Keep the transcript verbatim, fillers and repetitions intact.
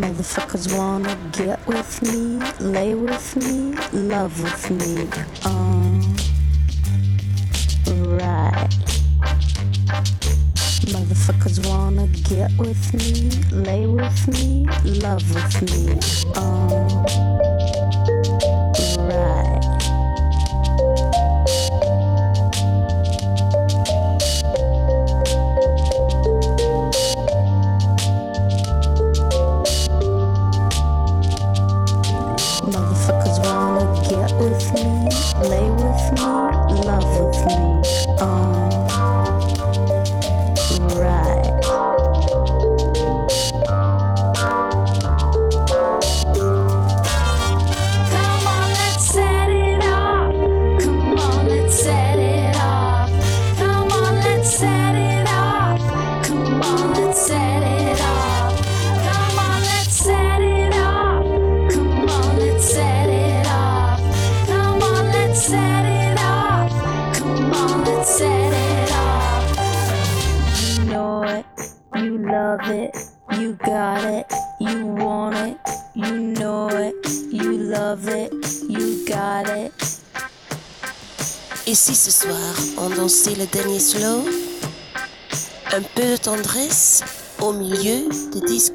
Motherfuckers wanna get with me, lay with me, love with me. Um, right. Motherfuckers wanna get with me, lay with me, love with me. Um, right. Motherfuckers wanna get with me, lay with me, love with me. Um, right. Come on, let's set it off. Come on, let's set it off. Come on, let's set it off. Come on, let's set it off. Come on, let's set it off. Come on, let's set it off. Come on, let's set it off. Come on, let's set it off. You know it, you love it, you got it, you want it, you know it, you love it, you got it. Et si ce soir on dansait le dernier slow, un peu de tendresse au milieu de disco.